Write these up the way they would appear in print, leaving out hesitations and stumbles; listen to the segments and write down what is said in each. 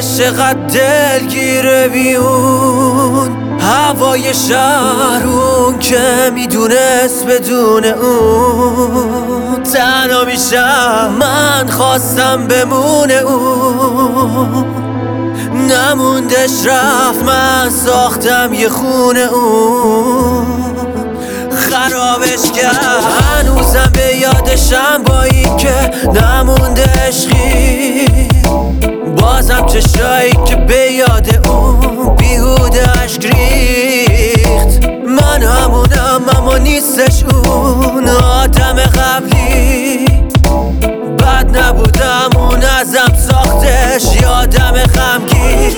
خودش چقدر دلگیره بیون هوای شهر اون که میدونست بدون اون تنها میشم من خواستم بمونه اون نموندش رفت من ساختم یه خونه اون خرابش کرد هنوزم به یادشم با این که نمونده عشقی بازم چشایی که به یاد اون بیهوده عشق ریخت من همونم اما نیستش اون آدم قبلی بد نبودم اون ازم ساختش یادم غمگین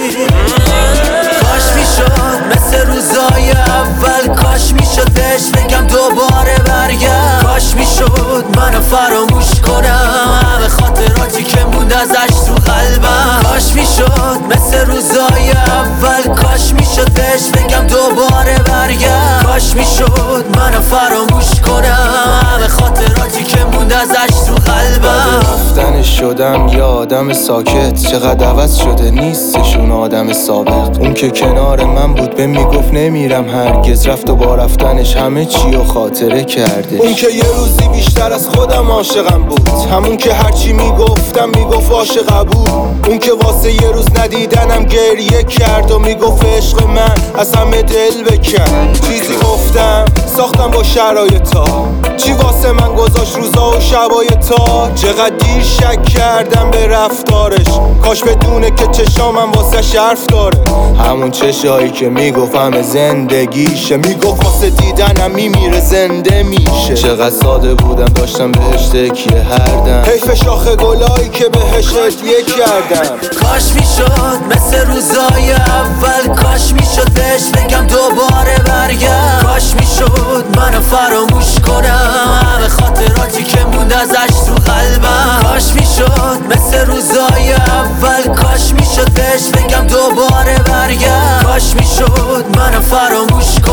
کاش میشد مثل روزای اول کاش میشد بهش بگم دوباره برگرد کاش میشد منو فراموش کنم همه خاطراتی که موند ازش تو قلبم کاش میشد مثل روزای اول کاش میشد بهش بگم دوباره برگرد کاش میشد منو فراموش کنم همه خاطراتی که موند ازش تو قلبم رفتنش شدم یه آدم ساکت چقدر عوض شده نیستشون آدم سابق اون که کنار من بود به میگفت نمیرم هرگز رفت و با رفتنش همه چی و خاطره کرده اون که یه روزی بیشتر از خودم عاشقم بود همون که هرچی میگفتم میگفت عاشق بود اون که واسه یه روز ندیدنم گریه کرد و میگفت عشق من از همه دل بکن چیزی گفتم ساختم با شرایطا چی واسه من گذاشت روزا و شبای تا چقدر دیر شک کردم به رفتارش کاش بدونه که چشامم واسه حرف داره همون چشایی که میگفت همه زندگیشه میگفت واسه دیدنم میمیره زنده میشه چقدر ساده بودم داشتم بهش تکیه هر دم حیف شاخ گلایی که بهش هدیه کردم کاش میشد مثل روزای اول کاش میشد بهش بگم دوباره برگرد کاش میشد منو فراموش کنم همه خاطراتی که موند ازش تو قلبم کاش میشد مثل روزای اول کاش میشد بهش بگم دوباره برگرد کاش میشد منو فراموش